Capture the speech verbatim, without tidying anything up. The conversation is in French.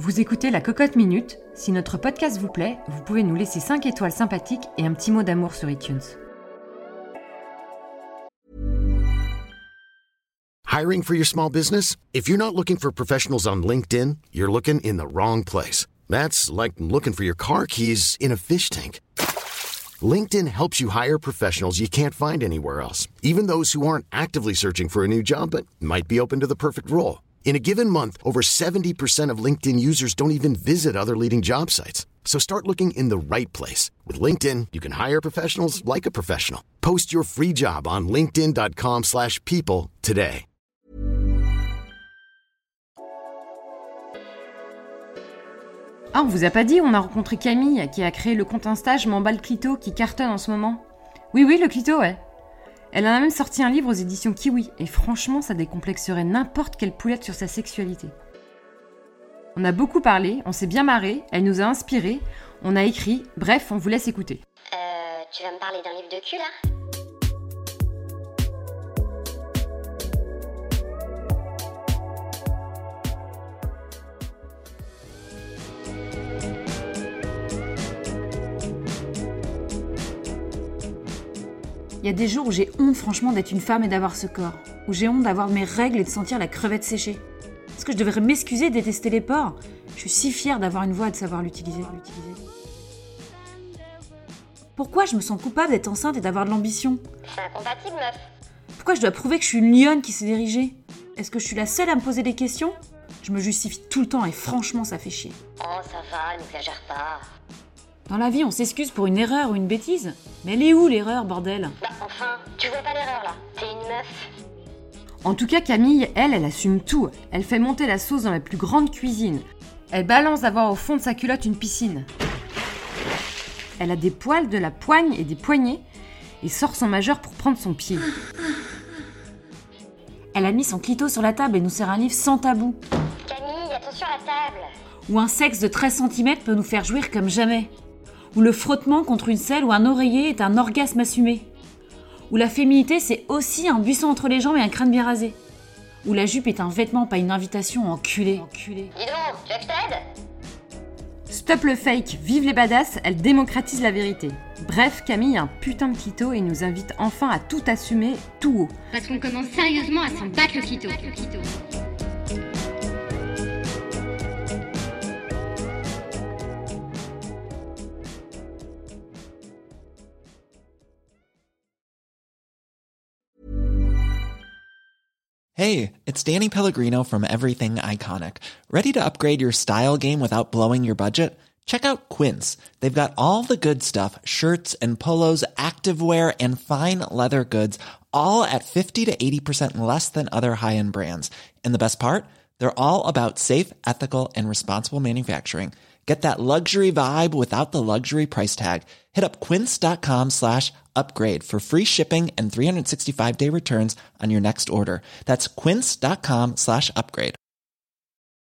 Vous écoutez La Cocotte Minute. Si notre podcast vous plaît, vous pouvez nous laisser cinq étoiles sympathiques et un petit mot d'amour sur iTunes. Hiring for your small business? If you're not looking for professionals on LinkedIn, you're looking in the wrong place. That's like looking for your car keys in a fish tank. LinkedIn helps you hire professionals you can't find anywhere else, even those who aren't actively searching for a new job but might be open to the perfect role. In a given month, over seventy percent of LinkedIn users don't even visit other leading job sites. So start looking in the right place. With LinkedIn, you can hire professionals like a professional. Post your free job on linkedin dot com slash people today. Ah, on vous a pas dit, on a rencontré Camille, qui a créé le compte Insta Je m'emballe Clito, qui cartonne en ce moment. Oui, oui, le Clito, ouais. Elle en a même sorti un livre aux éditions Kiwi, et franchement, ça décomplexerait n'importe quelle poulette sur sa sexualité. On a beaucoup parlé, on s'est bien marré, elle nous a inspirés, on a écrit, bref, on vous laisse écouter. Euh, tu vas me parler d'un livre de cul, là ? Il y a des jours où j'ai honte franchement d'être une femme et d'avoir ce corps. Où j'ai honte d'avoir mes règles et de sentir la crevette séchée. Est-ce que je devrais m'excuser de détester les porcs ? Je suis si fière d'avoir une voix et de savoir l'utiliser. Pourquoi je me sens coupable d'être enceinte et d'avoir de l'ambition ? C'est incompatible, meuf. Pourquoi je dois prouver que je suis une lionne qui s'est dirigée ? Est-ce que je suis la seule à me poser des questions ? Je me justifie tout le temps et franchement ça fait chier. Oh, ça va, n'exagère pas. Dans la vie, on s'excuse pour une erreur ou une bêtise. Mais elle est où l'erreur, bordel ? Bah, enfin, tu vois pas l'erreur, là. T'es une meuf. En tout cas, Camille, elle, elle assume tout. Elle fait monter la sauce dans la plus grande cuisine. Elle balance d'avoir au fond de sa culotte une piscine. Elle a des poils de la poigne et des poignets et sort son majeur pour prendre son pied. Elle a mis son clito sur la table et nous sert un livre sans tabou. Camille, attention à la table. Où un sexe de treize centimètres peut nous faire jouir comme jamais. Où le frottement contre une selle ou un oreiller est un orgasme assumé. Où la féminité, c'est aussi un buisson entre les jambes et un crâne bien rasé. Où la jupe est un vêtement, pas une invitation à enculer. Enculer. Dis donc, tu veux que je t'aide ? Stop le fake, vive les badass, elle démocratise la vérité. Bref, Camille a un putain de clito et nous invite enfin à tout assumer, tout haut. Parce qu'on commence sérieusement à s'en battre le clito. Hey, it's Danny Pellegrino from Everything Iconic. Ready to upgrade your style game without blowing your budget? Check out Quince. They've got all the good stuff, shirts and polos, activewear, and fine leather goods, all at fifty to eighty percent less than other high-end brands. And the best part? They're all about safe, ethical, and responsible manufacturing. Get that luxury vibe without the luxury price tag. Hit up quince.com slash upgrade for free shipping and three sixty-five day returns on your next order. That's quince.com slash upgrade.